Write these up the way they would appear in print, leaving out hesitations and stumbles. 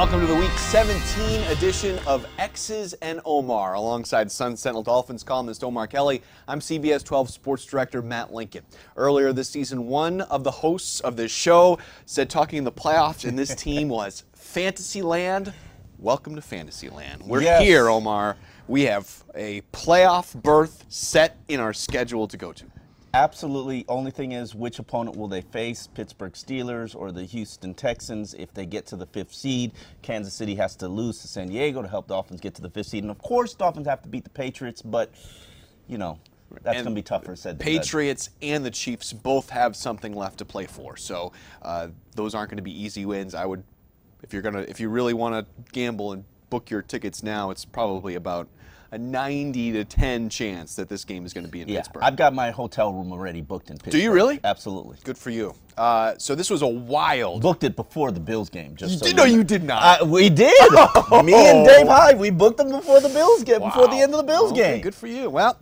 Welcome to the Week 17 edition of X's and Omar. Alongside Sun Sentinel Dolphins columnist Omar Kelly, I'm CBS 12 sports director Matt Lincoln. Earlier this season, one of the hosts of this show said talking in the playoffs and this team was Fantasyland. Welcome to Fantasyland. We're here, Omar. We have a playoff berth set in our schedule to go to. Absolutely. Only thing is, which opponent will they face? Pittsburgh Steelers or the Houston Texans? If they get to the 5th seed, Kansas City has to lose to San Diego to help Dolphins get to the 5th seed. And, of course, Dolphins have to beat the Patriots, but, you know, that's going to be tougher said than done. Patriots and the Chiefs both have something left to play for, so those aren't going to be easy wins. I would, if you really want to gamble and book your tickets now, it's probably about a 90 to 10 chance that this game is going to be in Pittsburgh. I've got my hotel room already booked in Pittsburgh. Do you really? Absolutely. Good for you. So this was a wild. Booked it before the Bills game. You did not. We did. Me and Dave Hyde, we booked them before the Bills game, before the end of the Bills game. Good for you. Well,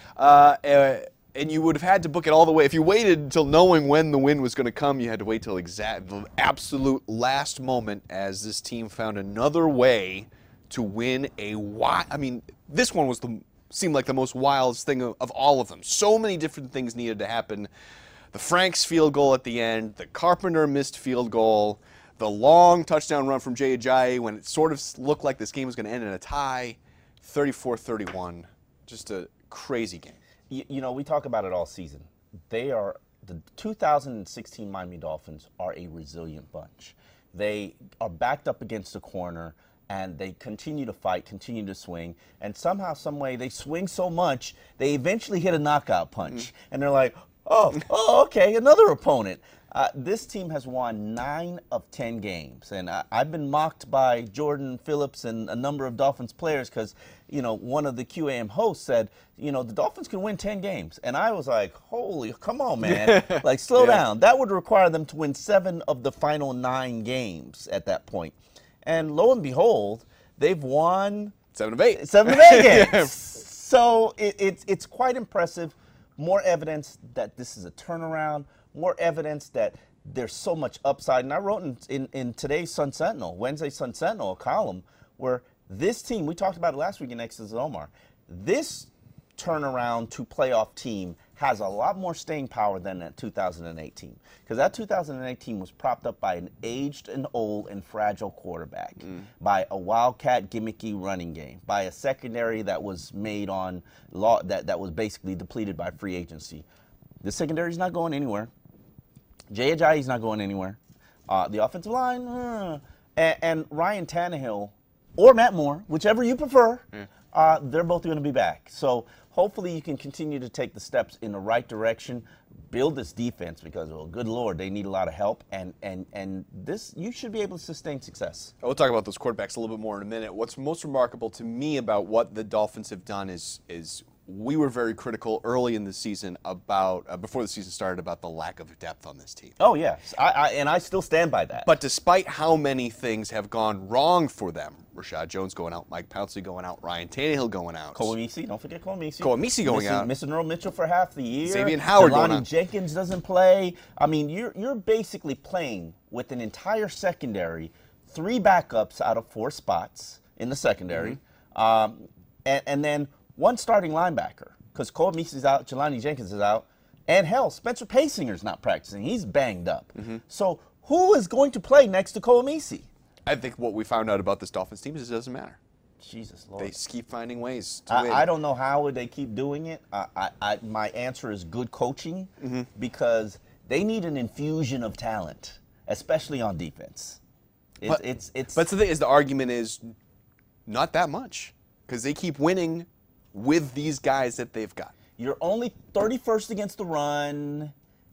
and you would have had to book it all the way. If you waited until knowing when the win was going to come, you had to wait till the absolute last moment as this team found another way to win this one seemed like the most wildest thing of all of them. So many different things needed to happen. The Franks field goal at the end, the Carpenter missed field goal, the long touchdown run from Jay Ajayi when it sort of looked like this game was going to end in a tie, 34-31. Just a crazy game. You know, we talk about it all season. The 2016 Miami Dolphins are a resilient bunch. They are backed up against the corner, and they continue to fight, continue to swing, and somehow, some way, they swing so much, they eventually hit a knockout punch. And they're like, oh, okay, another opponent. This team has won 9 of 10 games, and I've been mocked by Jordan Phillips and a number of Dolphins players because, you know, one of the QAM hosts said, you know, the Dolphins can win 10 games. And I was like, holy, come on, man. Like, slow down. That would require them to win 7 of the final 9 games at that point. And lo and behold, they've won 7 of 8. 7 of 8 games. So it's quite impressive. More evidence that this is a turnaround. More evidence that there's so much upside. And I wrote in today's Sun Sentinel, Wednesday Sun Sentinel, a column where this team, we talked about it last week in X's and Omar, this turnaround to playoff team has a lot more staying power than that 2018. Because that 2018 was propped up by an aged and old and fragile quarterback, by a wildcat gimmicky running game, by a secondary that was made on that was basically depleted by free agency. The secondary's not going anywhere. Jay Ajayi's not going anywhere. The offensive line, and Ryan Tannehill or Matt Moore, whichever you prefer, they're both going to be back. So hopefully you can continue to take the steps in the right direction, build this defense because, well, good Lord, they need a lot of help, and this, you should be able to sustain success. We'll talk about those quarterbacks a little bit more in a minute. What's most remarkable to me about what the Dolphins have done is we were very critical early in the season about, before the season started, about the lack of depth on this team. Oh, yes. And I still stand by that. But despite how many things have gone wrong for them, Rashad Jones going out, Mike Pouncey going out, Ryan Tannehill going out. Koemisi, don't forget Koemisi. Koemisi going out. Missing Earl Mitchell for half the year. Xavier Howard going out. Jenkins doesn't play. I mean, you're basically playing with an entire secondary, 3 backups out of 4 spots in the secondary, and then 1 starting linebacker, because Koemisi's out, Jelani Jenkins is out, and hell, Spencer Pasinger's not practicing. He's banged up. So who is going to play next to Koemisi? I think what we found out about this Dolphins team is it doesn't matter. Jesus Lord. They just keep finding ways to win. I don't know how they keep doing it. My answer is good coaching, because they need an infusion of talent, especially on defense. But the thing is, the argument is not that much, because they keep winning with these guys that they've got. You're only 31st against the run.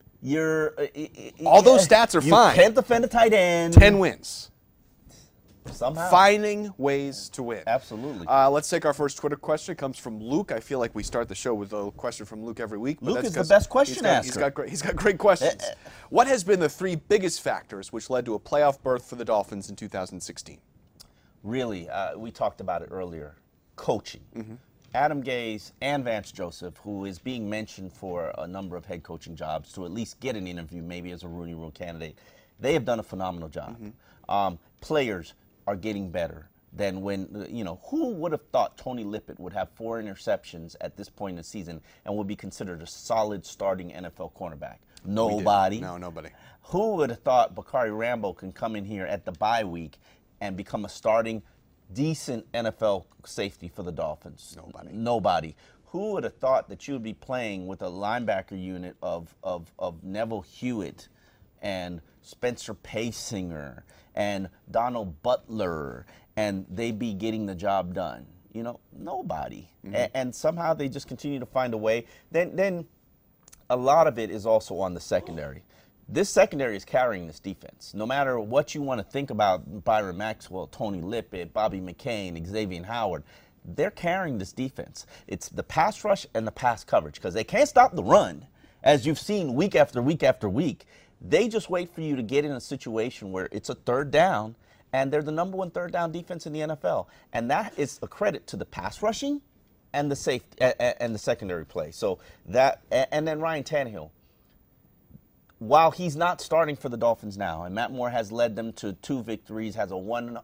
All those stats are fine. You can't defend a tight end. 10 wins. Somehow. Finding ways to win. Absolutely. Let's take our first Twitter question. It comes from Luke. I feel like we start the show with a question from Luke every week. Luke is the best question asker. He's got great questions. What has been the 3 biggest factors which led to a playoff berth for the Dolphins in 2016? Really, we talked about it earlier. Coaching. Adam Gase and Vance Joseph, who is being mentioned for a number of head coaching jobs to at least get an interview, maybe as a Rooney Rule candidate, they have done a phenomenal job. Players are getting better than when, who would have thought Tony Lippett would have 4 interceptions at this point in the season and would be considered a solid starting NFL cornerback? Nobody. No, nobody. Who would have thought Bakari Rambo can come in here at the bye week and become a starting decent NFL safety for the Dolphins? Nobody. Who would have thought that you would be playing with a linebacker unit of Neville Hewitt and Spencer Paysinger and Donald Butler, and they be getting the job done? Nobody. And somehow they just continue to find a way. Then a lot of it is also on the secondary. This secondary is carrying this defense. No matter what you want to think about Byron Maxwell, Tony Lippett, Bobby McCain, Xavier Howard, they're carrying this defense. It's the pass rush and the pass coverage, because they can't stop the run, as you've seen week after week after week. They just wait for you to get in a situation where it's a third down, and they're the number 1 third down defense in the NFL. And that is a credit to the pass rushing and the safety and the secondary play. So that, and then Ryan Tannehill, while he's not starting for the Dolphins now, and Matt Moore has led them to 2 victories, has a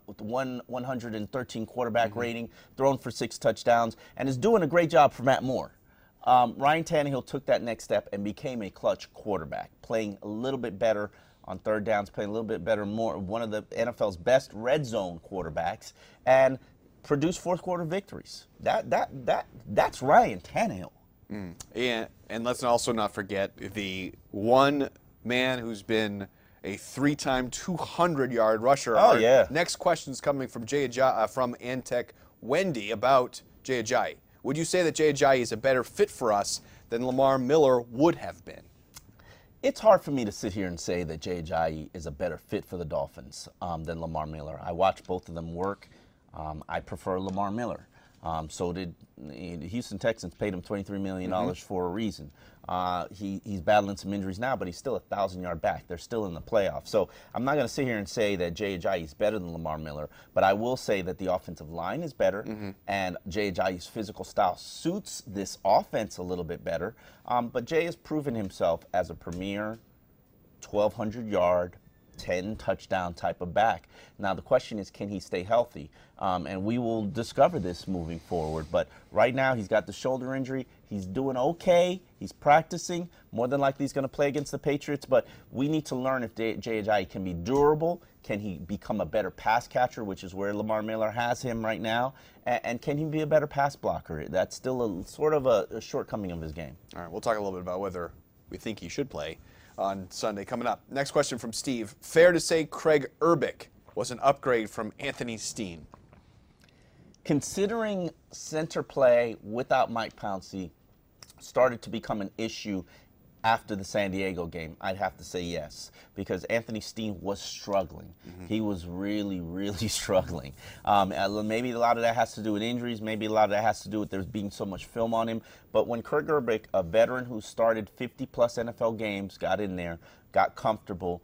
113 quarterback rating, thrown for 6 touchdowns, and is doing a great job for Matt Moore. Ryan Tannehill took that next step and became a clutch quarterback, playing a little bit better on third downs, playing a little bit better, one of the NFL's best red zone quarterbacks, and produced fourth quarter victories. That's Ryan Tannehill. And let's also not forget the one man who's been a 3-time 200-yard rusher. Yeah. Next question's coming from from Antec Wendy about Jay Ajayi. Would you say that Jay Ajayi is a better fit for us than Lamar Miller would have been? It's hard for me to sit here and say that Jay Ajayi is a better fit for the Dolphins than Lamar Miller. I watched both of them work. I prefer Lamar Miller. So did the Houston Texans. Paid him $23 million for a reason. He's battling some injuries now, but he's still a 1,000-yard back. They're still in the playoffs. So I'm not going to sit here and say that Jay Ajayi is better than Lamar Miller, but I will say that the offensive line is better, and Jay Ajayi's physical style suits this offense a little bit better. But Jay has proven himself as a premier 1,200-yard, 10-touchdown type of back. Now the question is, can he stay healthy? And we will discover this moving forward. But right now he's got the shoulder injury. He's doing okay. He's practicing. More than likely he's going to play against the Patriots. But we need to learn if Jay Ajayi can be durable. Can he become a better pass catcher, which is where Lamar Miller has him right now? And can he be a better pass blocker? That's still sort of a shortcoming of his game. All right, we'll talk a little bit about whether we think he should play on Sunday coming up. Next question from Steve. Fair to say Craig Urbik was an upgrade from Anthony Steen? Considering center play without Mike Pouncey started to become an issue after the San Diego game, I'd have to say yes, because Anthony Steen was struggling. He was really, really struggling. Maybe a lot of that has to do with injuries. Maybe a lot of that has to do with there being so much film on him. But when Craig Urbik, a veteran who started 50-plus NFL games, got in there, got comfortable,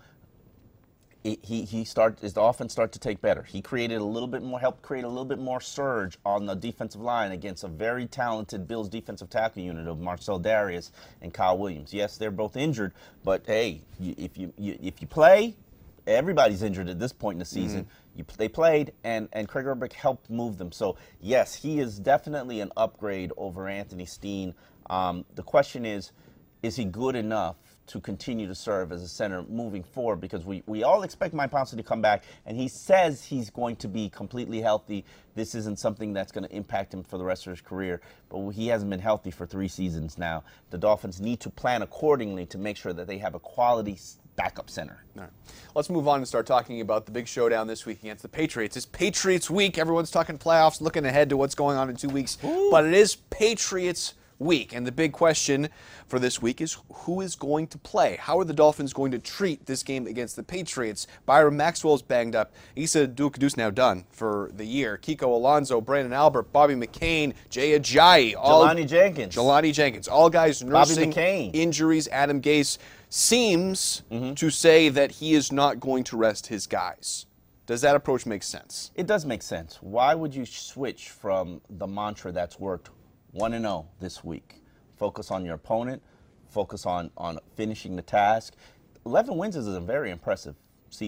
his offense started to take better. He created a little bit more, helped create a little bit more surge on the defensive line against a very talented Bills defensive tackle unit of Marcel Darius and Kyle Williams. Yes, they're both injured, but hey, if you play, everybody's injured at this point in the season. They played, and Craig Urbik helped move them. So yes, he is definitely an upgrade over Anthony Steen. The question is he good enough to continue to serve as a center moving forward? Because we all expect Mike Pouncey to come back, and he says he's going to be completely healthy. This isn't something that's going to impact him for the rest of his career, but he hasn't been healthy for 3 seasons now. The Dolphins need to plan accordingly to make sure that they have a quality backup center. All right. Let's move on and start talking about the big showdown this week against the Patriots. It's Patriots week. Everyone's talking playoffs, looking ahead to what's going on in 2 weeks. Ooh. But it is Patriots week, and the big question for this week is who is going to play? How are the Dolphins going to treat this game against the Patriots? Byron Maxwell's banged up. Issa Duke now done for the year. Kiko Alonso, Brandon Albert, Bobby McCain, Jay Ajayi, Jelani Jenkins, all guys nursing injuries. Adam Gase seems to say that he is not going to rest his guys. Does that approach make sense? It does make sense. Why would you switch from the mantra that's worked 1-0 this week? Focus on your opponent. Focus on finishing the task. 11 wins is a very impressive season.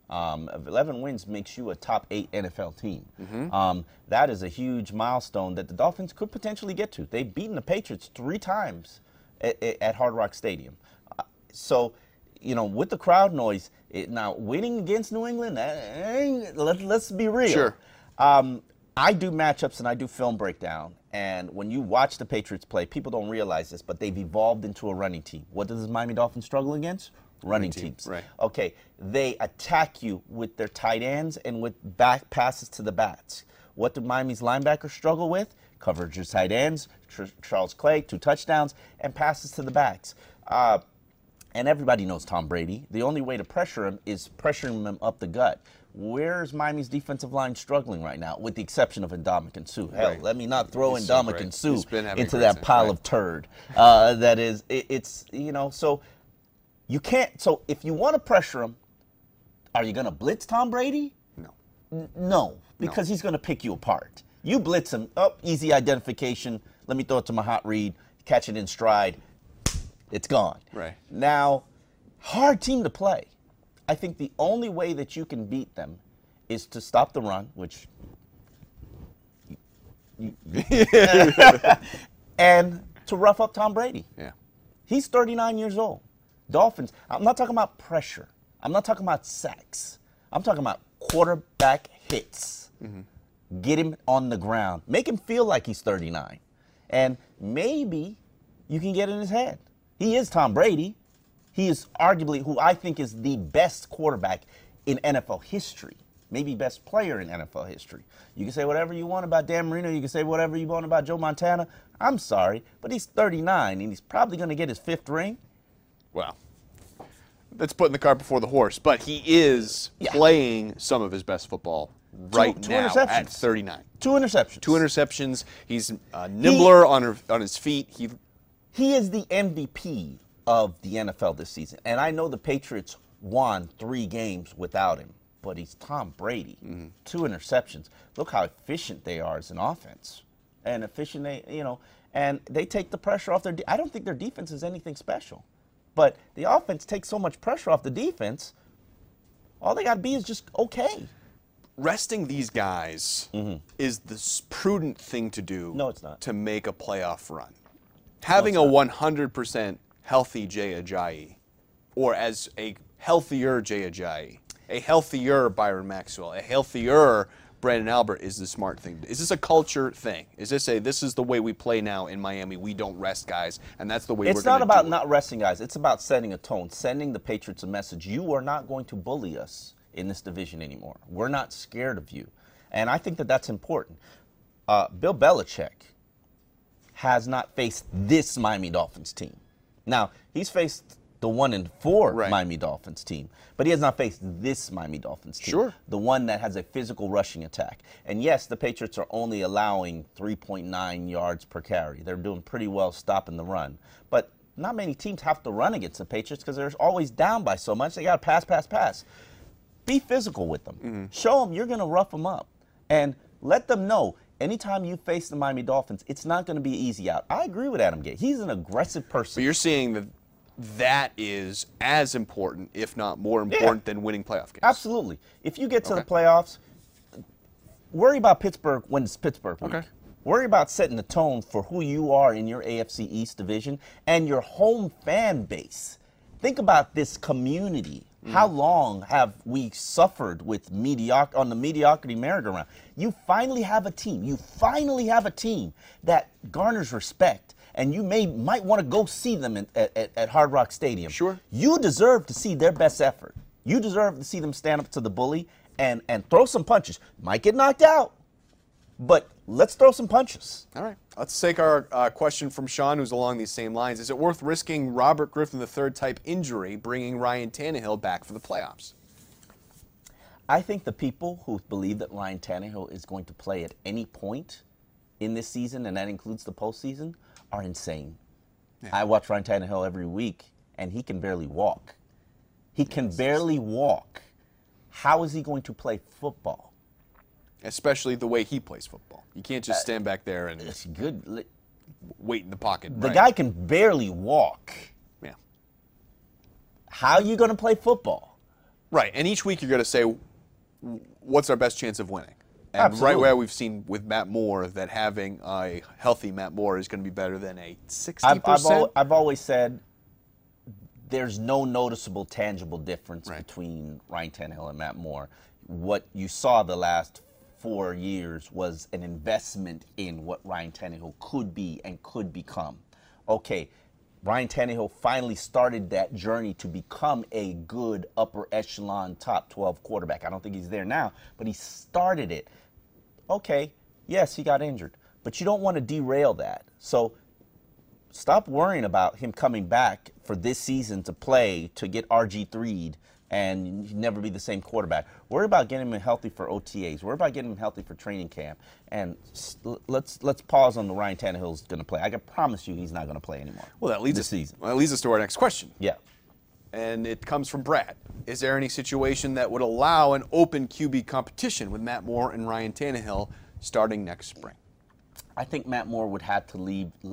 11 wins makes you a top 8 NFL team. That is a huge milestone that the Dolphins could potentially get to. They've beaten the Patriots 3 times at Hard Rock Stadium. So, with the crowd noise, now winning against New England, let's be real. Sure. I do matchups and I do film breakdown. And when you watch the Patriots play, people don't realize this, but they've evolved into a running team. What does the Miami Dolphins struggle against? Running teams. Right. Okay, they attack you with their tight ends and with back passes to the backs. What do Miami's linebackers struggle with? Coverage of tight ends, Charles Clay, 2 touchdowns, and passes to the backs. And everybody knows Tom Brady. The only way to pressure him is pressuring him up the gut. Where's Miami's defensive line struggling right now, with the exception of Ndamukong Suh? Hell, let me not throw Ndamukong Suh into that pile of turd. That is, so you can't. So if you want to pressure him, are you going to blitz Tom Brady? No. No, because he's going to pick you apart. You blitz him, easy identification. Let me throw it to Mahat Reed, catch it in stride. It's gone. Right. Now, hard team to play. I think the only way that you can beat them is to stop the run, which and to rough up Tom Brady. Yeah. He's 39 years old. Dolphins, I'm not talking about pressure. I'm not talking about sacks. I'm talking about quarterback hits. Get him on the ground. Make him feel like he's 39. And maybe you can get in his head. He is Tom Brady. He is arguably who I think is the best quarterback in NFL history, maybe best player in NFL history. You can say whatever you want about Dan Marino. You can say whatever you want about Joe Montana. I'm sorry, but he's 39, and he's probably going to get his 5th ring. Well, that's putting the cart before the horse, but he is playing some of his best football right now at 39. 2 interceptions. 2 interceptions. He's nimbler on his feet. He is the MVP of the NFL this season. And I know the Patriots won 3 games without him, but he's Tom Brady. 2 interceptions. Look how efficient they are as an offense. And efficient and they take the pressure off I don't think their defense is anything special. But the offense takes so much pressure off the defense, all they got to be is just okay. Resting these guys is the prudent thing to do. No, it's not. To make a playoff run. Having a 100% healthy Jay Ajayi, or as a healthier Jay Ajayi, a healthier Byron Maxwell, a healthier Brandon Albert is the smart thing. Is this a culture thing? Is this this is the way we play now in Miami? We don't rest guys, and that's the way we're going to do it. It's not about not resting guys. It's about setting a tone, sending the Patriots a message. You are not going to bully us in this division anymore. We're not scared of you. And I think that that's important. Bill Belichick has not faced this Miami Dolphins team. Now, he's faced the 1-4 Miami Dolphins team, but he has not faced this Miami Dolphins team. Sure. The one that has a physical rushing attack. And yes, the Patriots are only allowing 3.9 yards per carry. They're doing pretty well stopping the run. But not many teams have to run against the Patriots because they're always down by so much. They got to pass. Be physical with them. Show them you're going to rough them up. And let them know anytime you face the Miami Dolphins, it's not going to be easy out. I agree with Adam Gase. He's an aggressive person. But you're seeing that is as important, if not more important, than winning playoff games. Absolutely. If you get to the playoffs, worry about Pittsburgh when it's Pittsburgh week. Okay. Worry about setting the tone for who you are in your AFC East division and your home fan base. Think about this community. How long have we suffered with on the mediocrity merry-go-round? You finally have a team. You finally have a team that garners respect, and you might want to go see them at Hard Rock Stadium. Sure. You deserve to see their best effort. You deserve to see them stand up to the bully and throw some punches. Might get knocked out, but let's throw some punches. All right. Let's take our question from Sean, who's along these same lines. Is it worth risking Robert Griffin III type injury, bringing Ryan Tannehill back for the playoffs? I think the people who believe that Ryan Tannehill is going to play at any point in this season, and that includes the postseason, are insane. Yeah. I watch Ryan Tannehill every week, and he can barely walk. He can barely walk. How is he going to play football? Especially the way he plays football. You can't just stand back there and wait in the pocket. The guy can barely walk. Yeah. How are you going to play football? Right, and each week you're going to say, what's our best chance of winning? And Absolutely. right where we've seen with Matt Moore that having a healthy Matt Moore is going to be better than a 60%. I've always said there's no noticeable, tangible difference Right. between Ryan Tannehill and Matt Moore. What you saw the last 4 years was an investment in what Ryan Tannehill could be and could become. Okay, Ryan Tannehill finally started that journey to become a good upper echelon top 12 quarterback. I don't think he's there now, but he started it. Okay, yes, he got injured, but you don't want to derail that. So stop worrying about him coming back for this season to play, to get RG3'd, and never be the same quarterback. Worry about getting him healthy for OTAs. Worry about getting him healthy for training camp. And let's pause on the Ryan Tannehill's going to play. I can promise you he's not going to play anymore. Well, that leads this season. Well, that leads us to our next question. Yeah. And it comes from Brad. Is there any situation that would allow an open QB competition with Matt Moore and Ryan Tannehill starting next spring? I think Matt Moore would have to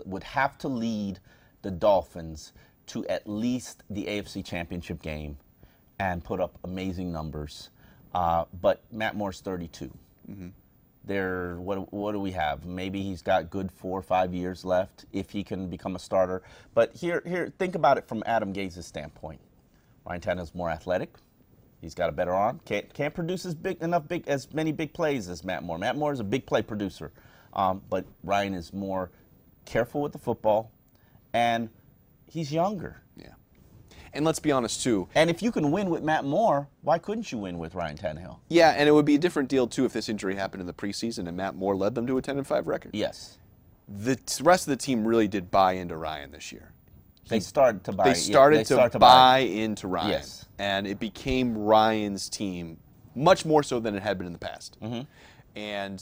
lead the Dolphins to at least the AFC Championship game and put up amazing numbers. But Matt Moore's 32. Mm-hmm. What do we have? Maybe he's got good 4 or 5 years left if he can become a starter. But here, think about it from Adam Gaze's standpoint. Ryan Tannehill's more athletic. He's got a better arm. Can't produce as many big plays as Matt Moore. Matt Moore is a big play producer, but Ryan is more careful with the football, and he's younger. Yeah. And let's be honest, too. And if you can win with Matt Moore, why couldn't you win with Ryan Tannehill? Yeah, and it would be a different deal, too, if this injury happened in the preseason and Matt Moore led them to a 10-5 record. Yes. The rest of the team really did buy into Ryan this year. They started to buy. They started to buy into Ryan. Yes. And it became Ryan's team much more so than it had been in the past. Mm-hmm. And,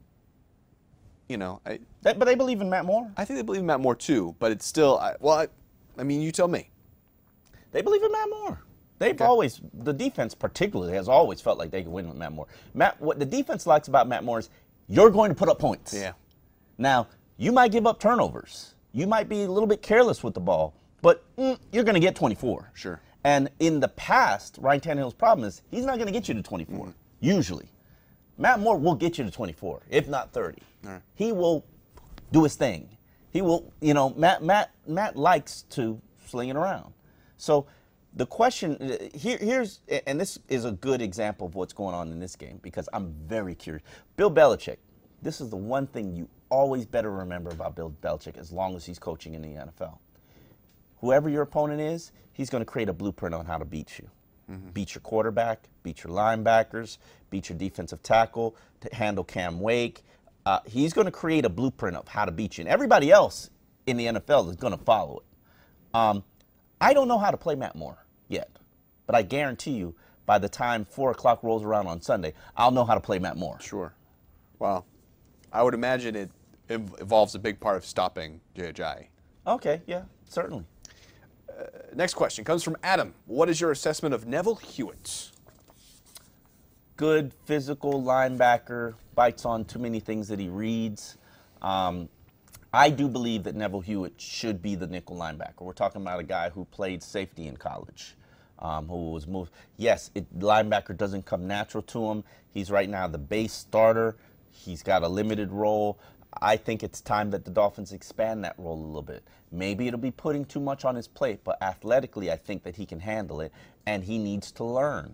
you know, But they believe in Matt Moore. I think they believe in Matt Moore, too. But it's still, I mean, you tell me. They believe in Matt Moore. They've always, the defense particularly, has always felt like they could win with Matt Moore. What the defense likes about Matt Moore is you're going to put up points. Yeah. Now, you might give up turnovers. You might be a little bit careless with the ball, but you're going to get 24. Sure. And in the past, Ryan Tannehill's problem is he's not going to get you to 24, usually. Matt Moore will get you to 24, if not 30. All right. He will do his thing. He will, Matt likes to sling it around. So the question, here's, and this is a good example of what's going on in this game because I'm very curious. Bill Belichick, this is the one thing you always better remember about Bill Belichick as long as he's coaching in the NFL. Whoever your opponent is, he's going to create a blueprint on how to beat you. Mm-hmm. Beat your quarterback, beat your linebackers, beat your defensive tackle, to handle Cam Wake. He's going to create a blueprint of how to beat you. And everybody else in the NFL is going to follow it. I don't know how to play Matt Moore yet, but I guarantee you by the time 4 o'clock rolls around on Sunday, I'll know how to play Matt Moore. Sure. Well, I would imagine it involves a big part of stopping Jay Ajayi. Okay, yeah, certainly. Next question comes from Adam. What is your assessment of Neville Hewitt? Good physical linebacker, bites on too many things that he reads. I do believe that Neville Hewitt should be the nickel linebacker. We're talking about a guy who played safety in college, who was moved. Yes, linebacker doesn't come natural to him. He's right now the base starter. He's got a limited role. I think it's time that the Dolphins expand that role a little bit. Maybe it'll be putting too much on his plate, but athletically I think that he can handle it, and he needs to learn.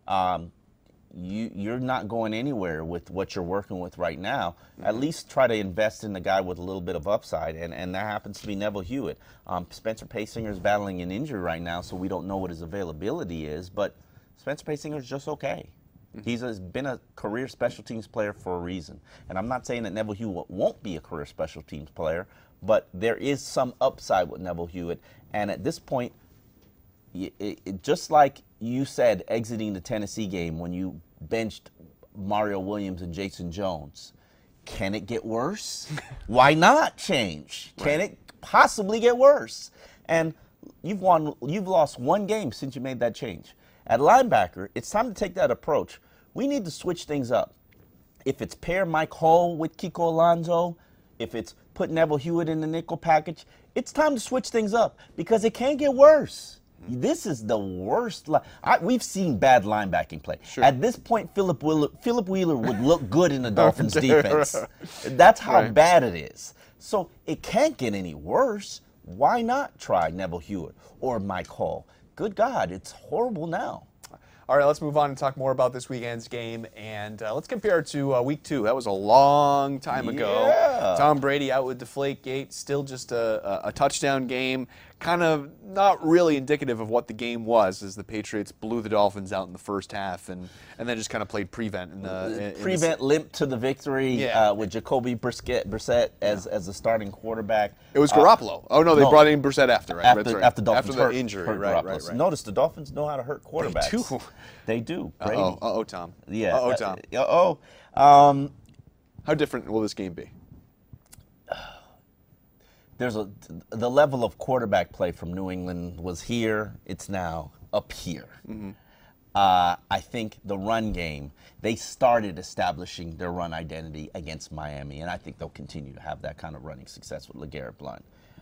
You're not going anywhere with what you're working with right now. Mm-hmm. At least try to invest in the guy with a little bit of upside, and that happens to be Neville Hewitt. Spencer Paysinger is battling an injury right now, so we don't know what his availability is, but Spencer Paysinger is just okay. He's been a career special teams player for a reason. And I'm not saying that Neville Hewitt won't be a career special teams player, but there is some upside with Neville Hewitt. And at this point, just like you said exiting the Tennessee game when you benched Mario Williams and Jason Jones, can it get worse? Why not change? Right. Can it possibly get worse? And you've lost one game since you made that change. At linebacker, it's time to take that approach. We need to switch things up. If it's pair Mike Hull with Kiko Alonso, if it's put Neville Hewitt in the nickel package, it's time to switch things up because it can get worse. This is the worst. We've seen bad linebacking play. Sure. At this point, Philip Wheeler would look good in the Dolphins' defense. That's how bad it is. So it can't get any worse. Why not try Neville Hewitt or Mike Hall? Good God, it's horrible now. All right, let's move on and talk more about this weekend's game, and let's compare it to Week 2. That was a long time ago. Yeah. Tom Brady out with Deflategate, still just a touchdown game, kind of not really indicative of what the game was, as the Patriots blew the Dolphins out in the first half, and then just kind of played prevent. Prevent limped to the victory with Jacoby Brissett as the starting quarterback. It was Garoppolo. They brought in Brissett after, right? After Dolphins after the injury, right. Notice the Dolphins know how to hurt quarterbacks. They do. They do. Brady. Tom. Yeah. Tom. How different will this game be? The level of quarterback play from New England was here. It's now up here. Mm-hmm. I think the run game, they started establishing their run identity against Miami, and I think they'll continue to have that kind of running success with LeGarrette Blount.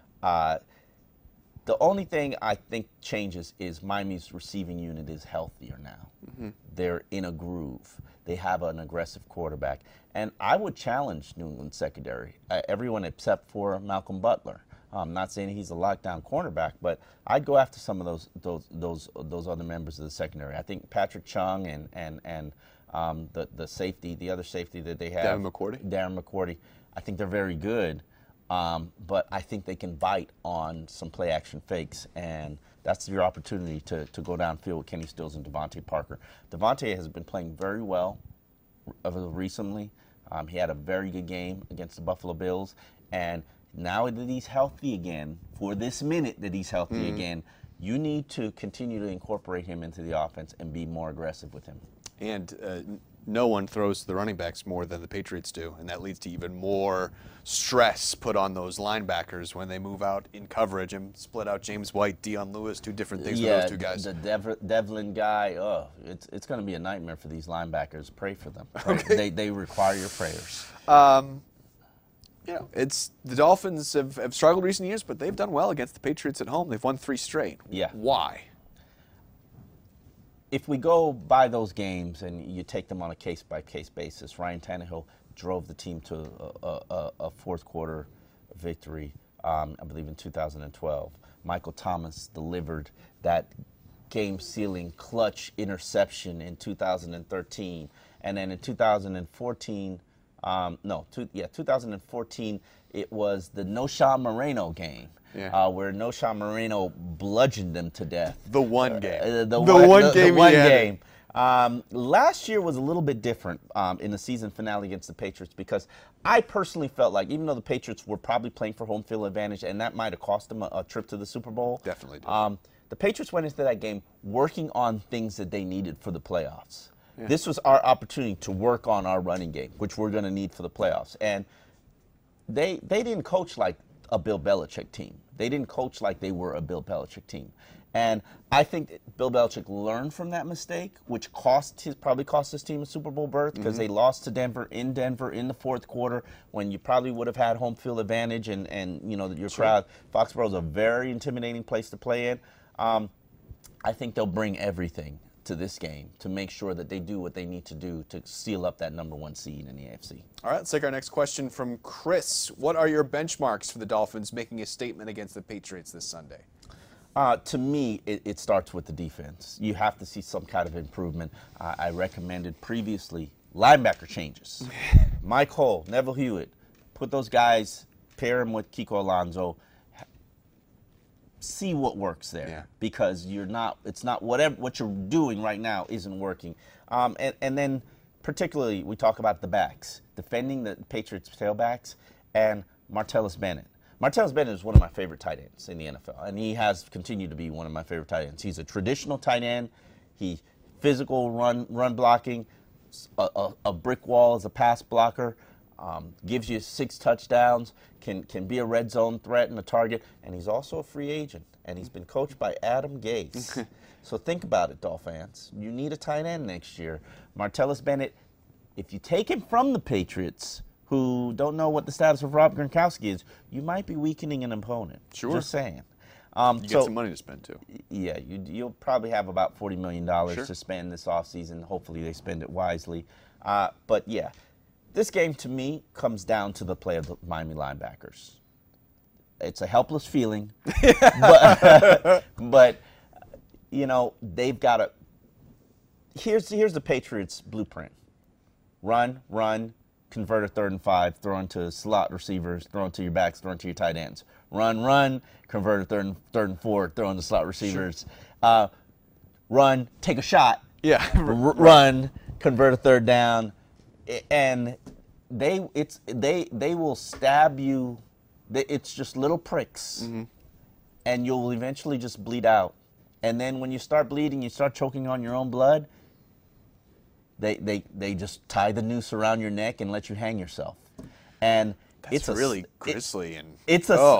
The only thing I think changes is Miami's receiving unit is healthier now. Mm-hmm. They're in a groove. They have an aggressive quarterback. And I would challenge New England secondary, everyone except for Malcolm Butler. I'm not saying he's a lockdown cornerback, but I'd go after some of those other members of the secondary. I think Patrick Chung and the safety, the other safety that they have, Darren McCourty, I think they're very good. But I think they can bite on some play-action fakes, and that's your opportunity to go downfield with Kenny Stills and Devontae Parker. Devontae has been playing very well recently. He had a very good game against the Buffalo Bills, and now that he's healthy again, for this minute that he's healthy again, you need to continue to incorporate him into the offense and be more aggressive with him. And no one throws to the running backs more than the Patriots do, and that leads to even more stress put on those linebackers when they move out in coverage and split out James White, Dion Lewis, two different things for those two guys. The Devlin guy, it's going to be a nightmare for these linebackers. Pray for them. Okay. They require your prayers. The Dolphins have struggled recent years, but they've done well against the Patriots at home. They've won 3 straight. Yeah. Why? If we go by those games and you take them on a case-by-case basis, Ryan Tannehill drove the team to a fourth-quarter victory, I believe, in 2012. Michael Thomas delivered that game-sealing clutch interception in 2013. And then in 2014, 2014, it was the Knowshon Moreno game. Yeah. Where Knowshon Moreno bludgeoned them to death. The one game. The one game. Yeah. Last year was a little bit different in the season finale against the Patriots, because I personally felt like, even though the Patriots were probably playing for home field advantage, and that might have cost them a trip to the Super Bowl. Definitely did. The Patriots went into that game working on things that they needed for the playoffs. Yeah. This was our opportunity to work on our running game, which we're going to need for the playoffs. And they didn't coach like a Bill Belichick team. They didn't coach like they were a Bill Belichick team. And I think Bill Belichick learned from that mistake, which probably cost his team a Super Bowl berth, because they lost to Denver in the fourth quarter, when you probably would have had home field advantage, and your crowd. Foxborough is a very intimidating place to play in. I think they'll bring everything to this game to make sure that they do what they need to do to seal up that #1 seed in the AFC. All right, let's take our next question from Chris. What are your benchmarks for the Dolphins making a statement against the Patriots this Sunday? To me, it starts with the defense. You have to see some kind of improvement. I recommended previously linebacker changes. Mike Hall, Neville Hewitt, put those guys, pair them with Kiko Alonso. See what works there, because what you're doing right now isn't working. And then particularly we talk about the backs, defending the Patriots tailbacks, and Martellus Bennett. Martellus Bennett is one of my favorite tight ends in the NFL, and he has continued to be one of my favorite tight ends. He's a traditional tight end. He physical run blocking, a brick wall as a pass blocker. Gives you 6 touchdowns, can be a red zone threat and a target, and he's also a free agent, and he's been coached by Adam Gase. So think about it, Dolphins. You need a tight end next year. Martellus Bennett, if you take him from the Patriots, who don't know what the status of Rob Gronkowski is, you might be weakening an opponent. Sure. Just saying. You get some money to spend, too. Yeah, you'll probably have about $40 million Sure. to spend this offseason. Hopefully they spend it wisely. But, yeah, this game, to me, comes down to the play of the Miami linebackers. It's a helpless feeling, but you know, they've got to – here's the Patriots' blueprint. Run, convert a 3rd and 5, throw into slot receivers, throw into your backs, throw into your tight ends. Run, convert a third and 4, throw into slot receivers. Sure. Run, take a shot. Yeah. Run, convert a 3rd down. And they will stab you. It's just little pricks, and you'll eventually just bleed out. And then when you start bleeding, you start choking on your own blood. They just tie the noose around your neck and let you hang yourself. And it's really grisly so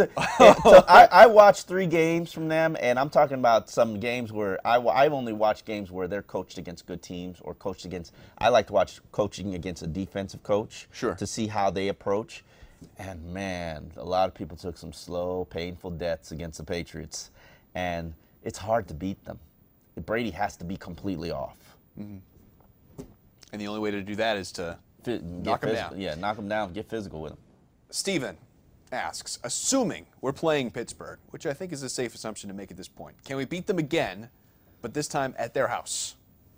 I watched 3 games from them, and I'm talking about some games where I've only watched games where they're coached against good teams or coached against. I like to watch coaching against a defensive coach, sure, to see how they approach. And man, a lot of people took some slow, painful deaths against the Patriots, and it's hard to beat them. Brady has to be completely off. And the only way to do that is to knock him down. Yeah, knock him down, get physical with him. Steven asks, assuming we're playing Pittsburgh, which I think is a safe assumption to make at this point, can we beat them again, but this time at their house?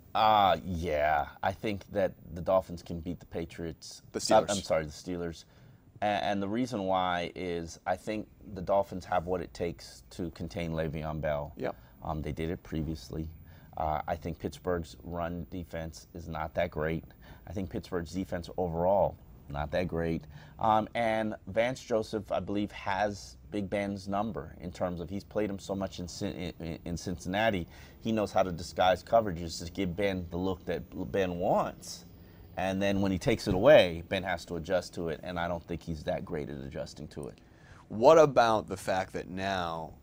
Yeah. I think that the Dolphins can beat the Patriots. The Steelers. I'm sorry, the Steelers. And the reason why is I think the Dolphins have what it takes to contain Le'Veon Bell. Yep. They did it previously. I think Pittsburgh's run defense is not that great. I think Pittsburgh's defense overall, not that great. And Vance Joseph, I believe, has Big Ben's number in terms of he's played him so much in Cincinnati. He knows how to disguise coverages to give Ben the look that Ben wants. And then when he takes it away, Ben has to adjust to it, and I don't think he's that great at adjusting to it. What about the fact that now,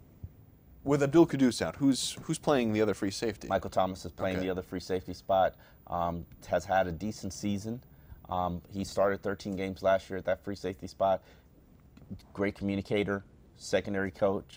with Abdul Quddus out, who's playing the other free safety? Michael Thomas is playing the other free safety spot. Has had a decent season. He started 13 games last year at that free safety spot. Great communicator, secondary coach,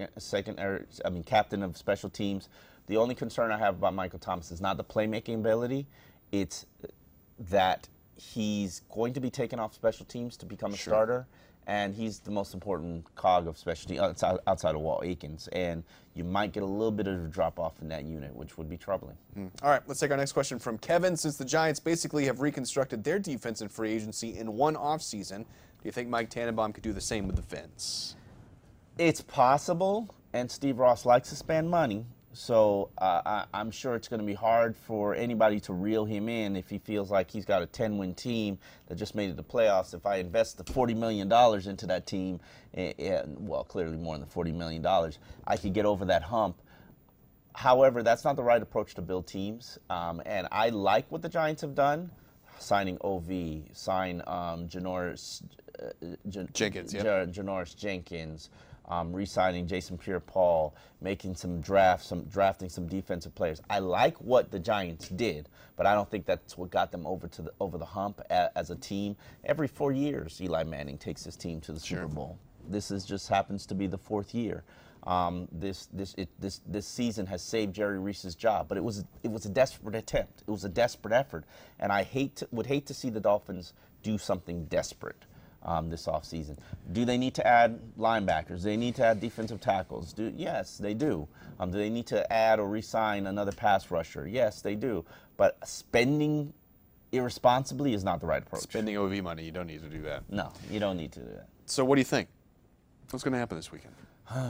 captain of special teams. The only concern I have about Michael Thomas is not the playmaking ability. It's that he's going to be taken off special teams to become a starter, and he's the most important cog of special teams outside of Walt Aikens. And you might get a little bit of a drop-off in that unit, which would be troubling. All right, let's take our next question from Kevin. Since the Giants basically have reconstructed their defense in free agency in one offseason, do you think Mike Tannenbaum could do the same with the Fins? It's possible, and Steve Ross likes to spend money. So I'm sure it's going to be hard for anybody to reel him in if he feels like he's got a 10-win team that just made it to playoffs. If I invest the $40 million into that team, well, clearly more than the $40 million, I could get over that hump. However, that's not the right approach to build teams. And I like what the Giants have done, signing OV, sign Janoris Jenkins, Janoris Jenkins. Re-signing Jason Pierre-Paul, making some drafting some defensive players. I like what the Giants did, but I don't think that's what got them over the hump as a team. Every 4 years, Eli Manning takes his team to the Super Bowl. This just happens to be the 4th year. This season has saved Jerry Reese's job, but it was a desperate attempt. It was a desperate effort, and I would hate to see the Dolphins do something desperate. This offseason. Do they need to add linebackers? Do they need to add defensive tackles? Yes, they do. Do they need to add or re-sign another pass rusher? Yes, they do. But spending irresponsibly is not the right approach. Spending OV money, you don't need to do that. No, you don't need to do that. So what do you think? What's going to happen this weekend?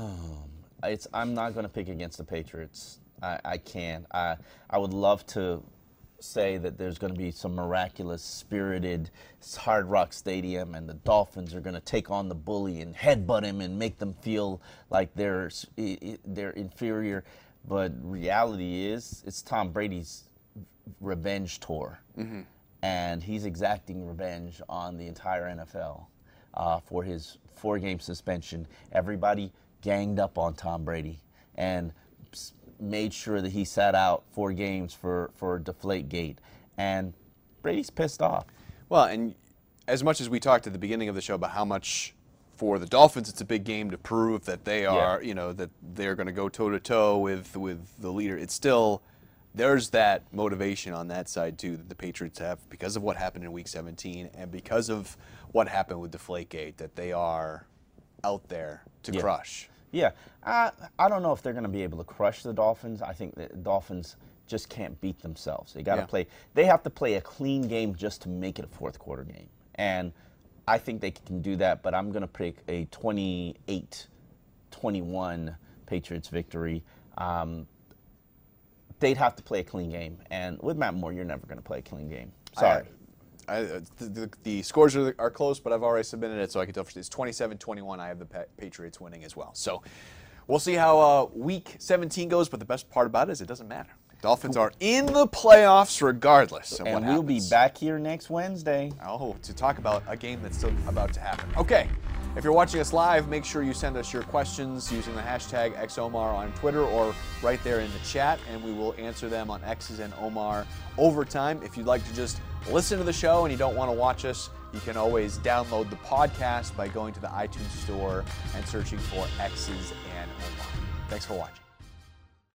I'm not going to pick against the Patriots. I can't. I would love to say that there's going to be some miraculous, spirited Hard Rock Stadium, and the Dolphins are going to take on the bully and headbutt him and make them feel like they're inferior. But reality is, it's Tom Brady's revenge tour, and he's exacting revenge on the entire NFL for his 4-game suspension. Everybody ganged up on Tom Brady and made sure that he sat out 4 games for Deflategate, and Brady's pissed off. Well, and as much as we talked at the beginning of the show about how much for the Dolphins, it's a big game to prove that they are, that they're going to go toe-to-toe with the leader. It's still, there's that motivation on that side, too, that the Patriots have because of what happened in Week 17 and because of what happened with Deflategate, that they are out there to crush. Yeah. I don't know if they're going to be able to crush the Dolphins. I think the Dolphins just can't beat themselves. They got to play. They have to play a clean game just to make it a fourth quarter game. And I think they can do that, but I'm going to pick a 28-21 Patriots victory. They'd have to play a clean game. And with Matt Moore, you're never going to play a clean game. Sorry. The scores are close, but I've already submitted it, so I can tell you it's 27-21. I have the Patriots winning as well. So we'll see how Week 17 goes, but the best part about it is it doesn't matter. Dolphins are in the playoffs regardless of what happens. And we'll be back here next Wednesday. Oh, to talk about a game that's still about to happen. Okay, if you're watching us live, make sure you send us your questions using the hashtag XOMAR on Twitter or right there in the chat, and we will answer them on X's and Omar Overtime. If you'd like to just listen to the show and you don't want to watch us, you can always download the podcast by going to the iTunes store and searching for X's and Omar. Thanks for watching.